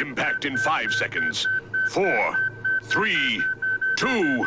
Impact in 5 seconds. 4, 3, 2.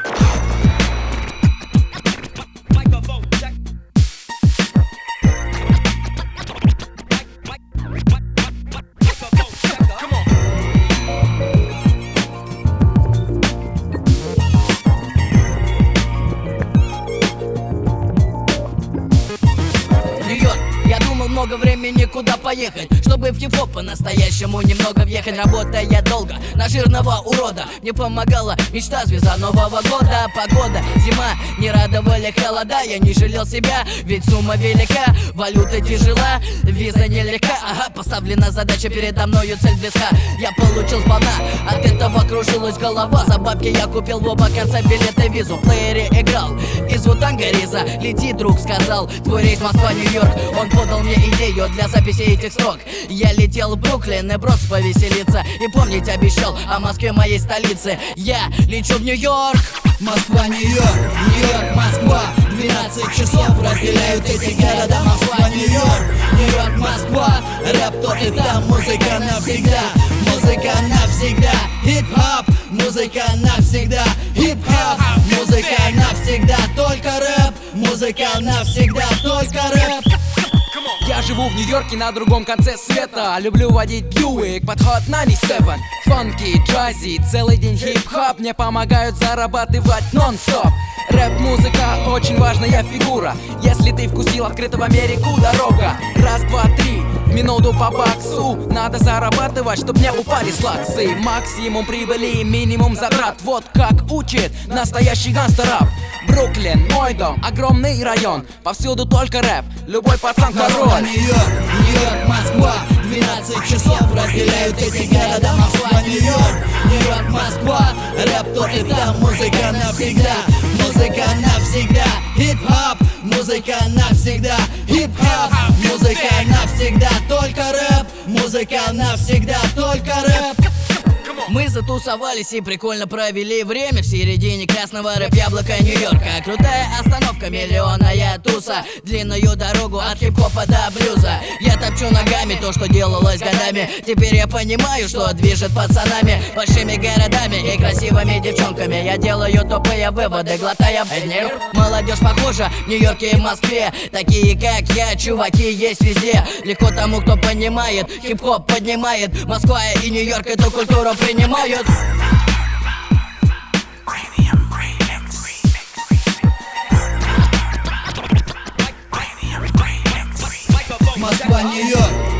Много времени куда поехать, чтобы в хип-хоп по-настоящему немного въехать. Работая долго на жирного урода, мне помогала мечта, звезда Нового года. Погода, зима, не радовали холода. Я не жалел себя, ведь сумма велика. Валюта тяжела, виза нелегка. Ага, поставлена задача передо мною, цель близка. Я получил сполна, от этого кружилась голова. За бабки я купил в оба конца билеты, визу. В плеере играл из Вутанга Риза. Лети, друг, сказал, твой рейс Москва-Нью-Йорк. Он подал мне идею для записи этих строк. Я летел в Бруклин и Бронкс повеселиться. И помнить обещал о Москве, моей столице. Я лечу в Нью-Йорк. Москва, Нью-Йорк, Нью-Йорк, Москва. 12 часов разделяют эти города. Москва, Нью-Йорк, Нью-Йорк, Москва. Рэп тут и там, музыка навсегда. Музыка навсегда, хип-хоп. Музыка навсегда, хип-хоп. Музыка навсегда, только рэп. Музыка навсегда, только рэп. Я живу в Нью-Йорке на другом конце света. Люблю водить Бьюик, подход 97. Фанки, джази, целый день хип-хоп мне помогают зарабатывать нон-стоп. Рэп-музыка очень важная фигура. Если ты вкусил открыто в Америку дорога. Раз, два, три, в минуту по баксу. Надо зарабатывать, чтоб не упали слаксы. Максимум прибыли, минимум затрат. Вот как учит настоящий гангстер-рап. Бруклин, мой дом, огромный район. Повсюду только рэп, любой пацан король. Нью-Йорк, Нью-Йорк, Москва. 12 часов разделяют эти города. Москва, Нью-Йорк, Нью-Йорк, Москва. Рэп тут и там, музыка навсегда. Музыка навсегда, хип-хоп. Музыка навсегда, хип-хоп. Музыка навсегда, только рэп. Музыка навсегда, только рэп. Мы затусовались и прикольно провели время в середине красного рэп-яблока Нью-Йорка. Крутая остановка, миллионная туса. Длинную дорогу от хип-хопа до блюза. Я топчу ногами то, что делалось годами. Теперь я понимаю, что движет пацанами, большими городами и красивыми девчонками. Я делаю тупые выводы, глотая нерв. Молодежь похожа в Нью-Йорке и Москве. Такие как я, чуваки есть везде. Легко тому, кто понимает, хип-хоп поднимает. Москва и Нью-Йорк эту культуру принимают. Москва, Нью-Йорк,